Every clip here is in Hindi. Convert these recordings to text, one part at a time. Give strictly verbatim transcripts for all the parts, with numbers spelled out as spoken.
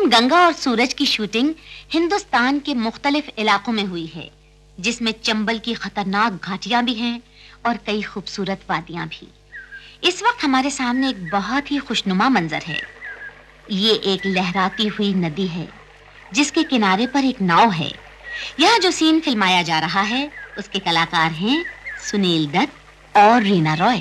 फिल्म गंगा और सूरज की शूटिंग हिंदुस्तान के मुख्तलिफ इलाकों में हुई है, जिसमें चंबल की खतरनाक घाटियां भी हैं और कई खूबसूरत वादियां भी। इस वक्त हमारे सामने एक बहुत ही खुशनुमा मंजर है। ये एक लहराती हुई नदी है जिसके किनारे पर एक नाव है। यह जो सीन फिल्माया जा रहा है उसके कलाकार हैं सुनील दत्त और रीना रॉय।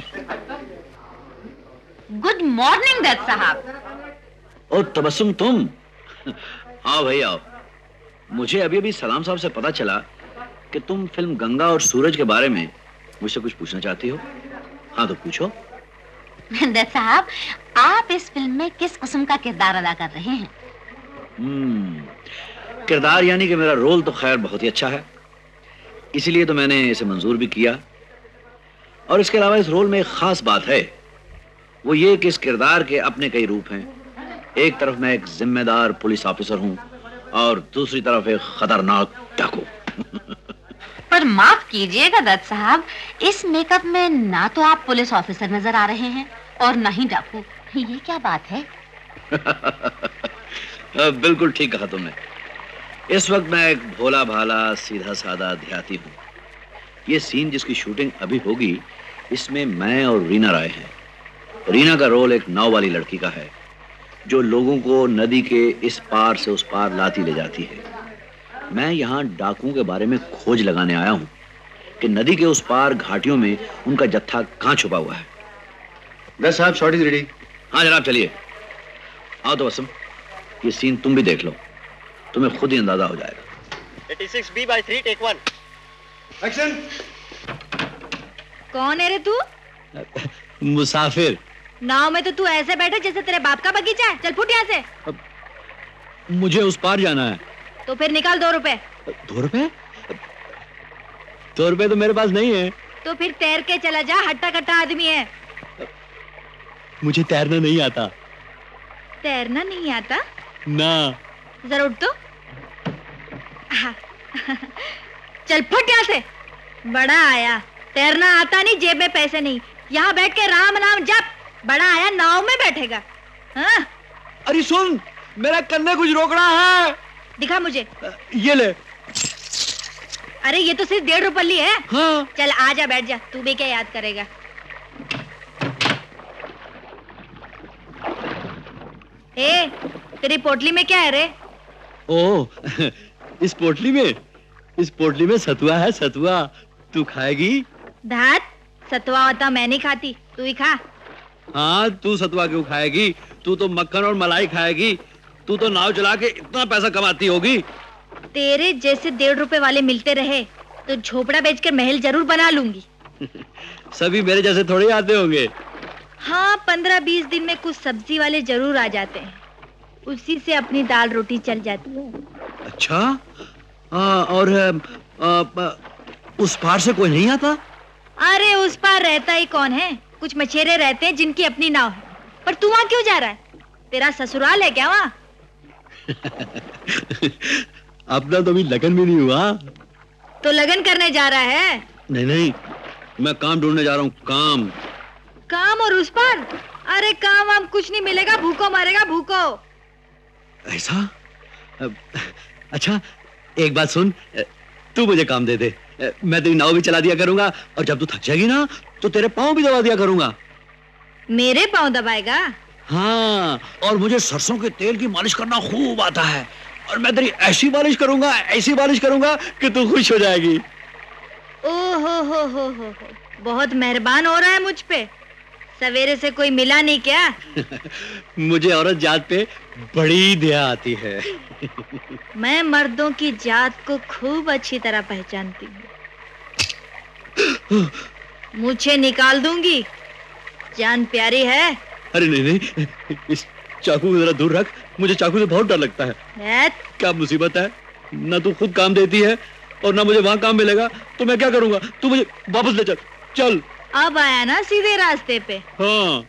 गुड मॉर्निंग दत्त साहब। और तबस्सुम तुम? आओ भाई आओ। मुझे अभी अभी सलाम साहब से पता चला कि तुम फिल्म गंगा और सूरज के बारे में मुझसे कुछ पूछना चाहती हो। हाँ तो पूछो। दत्त साहब, आप इस फिल्म में किस किस्म का किरदार अदा कर रहे हैं? हम्म, किरदार यानी कि मेरा रोल तो खैर बहुत ही अच्छा है, इसीलिए तो मैंने इसे मंजूर भी किया। और इसके अलावा इस रोल में एक खास बात है, वो ये कि इस किरदार के अपने कई रूप हैं। एक तरफ मैं एक जिम्मेदार पुलिस ऑफिसर हूँ और दूसरी तरफ एक खतरनाक डाकू। पर माफ कीजिएगा दत्त साहब, इस मेकअप में ना तो आप पुलिस ऑफिसर नजर आ रहे हैं और ना ही डाकू। ये क्या बात है? बिल्कुल ठीक कहा तुमने। इस वक्त मैं एक भोला भाला सीधा साधा देहाती हूँ। ये सीन जिसकी शूटिंग अभी होगी, इसमें मैं और रीना राय हैं। रीना का रोल एक नाव वाली लड़की का है जो लोगों को नदी के इस पार से उस पार लाती ले जाती है। मैं यहाँ डाकुओं के बारे में खोज लगाने आया हूँ कि नदी के उस पार घाटियों में उनका जत्था कहाँ छुपा हुआ है। दस साहब, शॉट इज रेडी। हाँ जनाब, चलिए। आओ तो वसम, ये सीन तुम भी देख लो, तुम्हें खुद ही अंदाजा हो जाएगा। छियासी B by three take one. Action. कौन है रे तू? मुसाफिर। नाव में तो तू ऐसे बैठा जैसे तेरे बाप का बगीचा है। चल फुट यहाँ से। मुझे उस पार जाना है। तो फिर निकाल दो रुपए। दो रुपए? दो रुपए तो मेरे पास नहीं है। तो फिर तैर के चला जा, हट्टा कट्टा आदमी है। मुझे तैरना नहीं आता। तैरना नहीं आता? ना। जरा उठ तो। हाँ। चल फुट यहाँ से। बड़ा आया, तैरना आता नहीं, जेब में पैसे नहीं, यहाँ बैठ के राम नाम जप। बड़ा आया नाव में बैठेगा। हाँ? अरे सुन, मेरा कन्ने कुछ रोकना है। दिखा मुझे। ये ले। अरे ये तो सिर्फ डेढ़ रुपये है। हाँ। चल आजा, बैठ जा, तू भी क्या याद करेगा। ए, तेरी पोटली में क्या है रे? ओ, इस पोटली में इस पोटली में सतुआ है, सतुआ। तू खाएगी? धात, सतुआ होता मैं नहीं खाती, तू ही खा। हाँ, तू सतुआ क्यों खाएगी? तू तो मक्खन और मलाई खाएगी। तू तो नाव चला के इतना पैसा कमाती होगी। तेरे जैसे डेढ़ रुपए वाले मिलते रहे तो झोपड़ा बेचकर महल जरूर बना लूंगी। सभी मेरे जैसे थोड़े आते होंगे। हाँ, पंद्रह बीस दिन में कुछ सब्जी वाले जरूर आ जाते हैं, उसी से अपनी दाल रोटी चल जाती है। अच्छा, आ, और आ, आ, उस पार से कोई नहीं आता? अरे उस पार रहता ही कौन है, कुछ मछेरे रहते हैं जिनकी अपनी नाव है। पर तू वहाँ क्यों जा रहा है? तेरा ससुराल है क्या वहाँ? अपना तो अभी लगन भी नहीं हुआ। तो लगन करने जा रहा है? नहीं नहीं, मैं काम ढूंढने जा रहा हूँ। काम काम? और उस पर? अरे काम वाम कुछ नहीं मिलेगा, भूखो मरेगा भूखो। ऐसा? अच्छा एक बात सुन, तू मुझे काम दे दे, मैं तेरी नाव भी चला दिया करूंगा और जब तू थक जाएगी ना तो तेरे पाँव भी दबा दिया करूंगा। मेरे पाँव दबाएगा? हाँ, और मुझे सरसों के तेल की मालिश करना खूब आता है और मैं तेरी ऐसी मालिश करूंगा, ऐसी मालिश करूंगा कि तू खुश हो जाएगी। ओ हो हो हो हो, बहुत मेहरबान हो रहा है मुझ पे। सवेरे से कोई मिला नहीं क्या? मुझे औरत जात पे बड़ी दया आती है। मैं मर्दों की जात को खूब अच्छी तरह पहचानती हूँ। मुझे निकाल दूंगी, जान प्यारी है। अरे नहीं नहीं, इस चाकू को जरा दूर रख, मुझे चाकू से बहुत डर लगता है। क्या मुसीबत है, ना तू खुद काम देती है और ना मुझे वहां काम मिलेगा, तो मैं क्या करूंगा? तू मुझे वापस ले चल। चल। अब आया ना सीधे रास्ते पे। हाँ।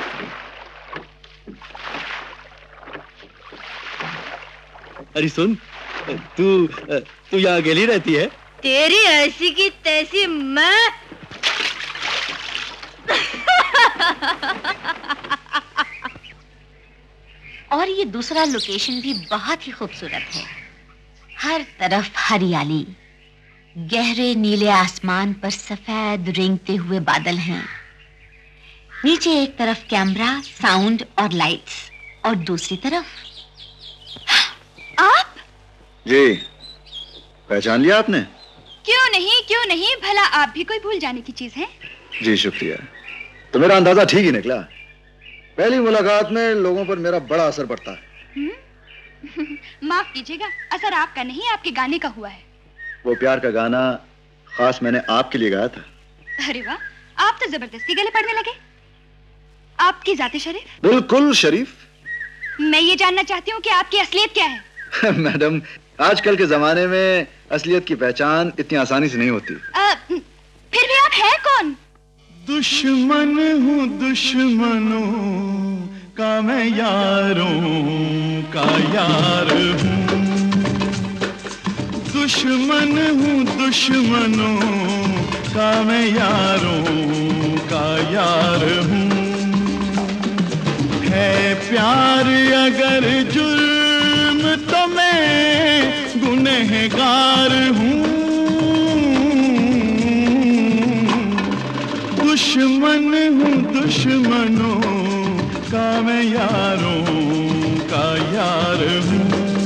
अरे सुन, तू तू यहाँ अकेली रहती है? तेरी ऐसी की तैसी मैं और ये दूसरा लोकेशन भी बहुत ही खूबसूरत है। हर तरफ हरियाली, गहरे नीले आसमान पर सफेद रेंगते हुए बादल हैं। नीचे एक तरफ कैमरा, साउंड और लाइट्स, और दूसरी तरफ आप? जी, पहचान लिया आपने? क्यों नहीं, क्यों नहीं, भला आप भी कोई भूल जाने की चीज है? जी शुक्रिया। तो मेरा अंदाजा ठीक ही निकला। पहली मुलाकात में लोगों पर मेरा बड़ा असर पड़ता है। माफ कीजिएगा, असर आपका नहीं, आपके गाने का हुआ है। वो प्यार का गाना खास मैंने आपके लिए गाया था। अरे वाह, आप तो जबरदस्ती गले पड़ने लगे। आपकी जाते शरीफ? बिल्कुल शरीफ। मैं ये जानना चाहती हूँ कि आपकी असलियत क्या है? मैडम, आजकल के जमाने में असलियत की पहचान इतनी आसानी से नहीं होती। आ, फिर भी आप हैं कौन? दुश्मन हूँ दुश्मनों का मैं, यारों का यार हूँ। दुश्मन हूँ दुश्मनों का मैं, यारों का यार हूँ। है प्यार अगर जुर्म तो मैं गुनहगार हूँ। दुश्मन हूँ दुश्मनों का मैं, यारों का यार हूँ।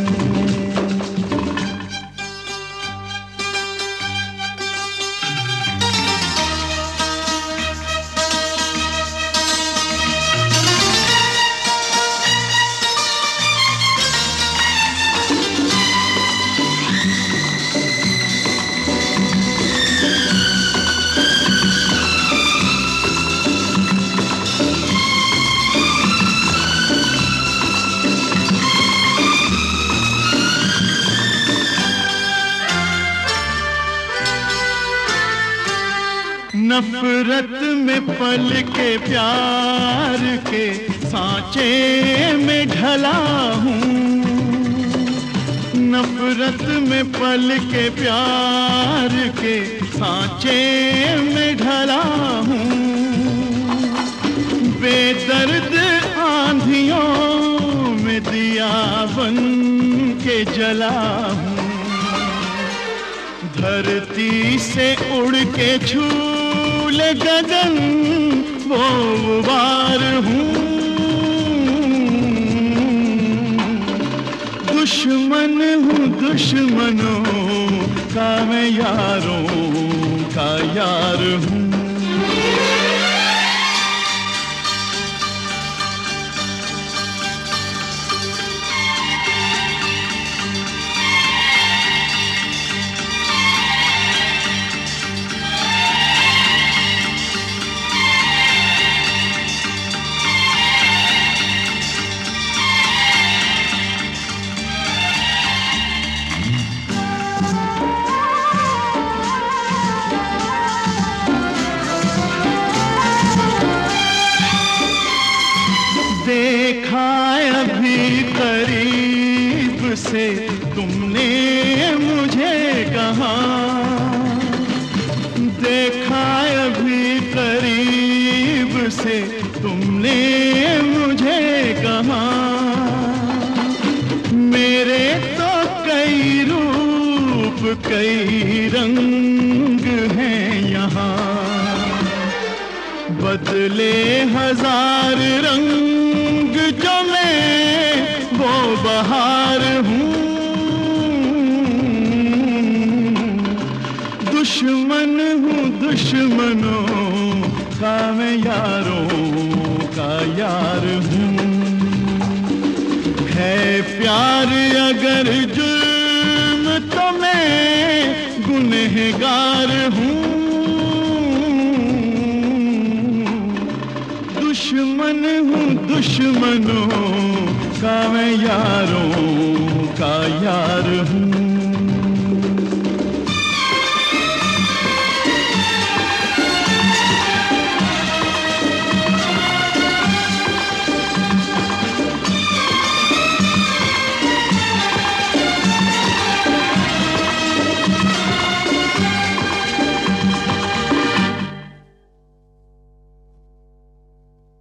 नफरत में पल के प्यार के सांचे में ढला हूँ। नफरत में पल के प्यार के सांचे में ढला हूँ। बेदर्द आंधियों में दिया बन के जला हूँ। धरती से उड़ के छू ले गगन वो बार हूँ। दुश्मन हूँ दुश्मनों का मैं, यारों का यार हूँ। देखा अभी करीब से तुमने मुझे कहाँ। देखा अभी करीब से तुमने मुझे कहाँ। मेरे तो कई रूप कई रंग हैं यहाँ। बदले हजार रंग जो मैं वो बहार हूँ। दुश्मन हूँ दुश्मनों का मैं, यारों का यार हूँ। है प्यार अगर जुर्म तो मैं गुनहगार हूँ। दुश्मन हूँ दुश्मनों का मैं, यारों का यार हूँ।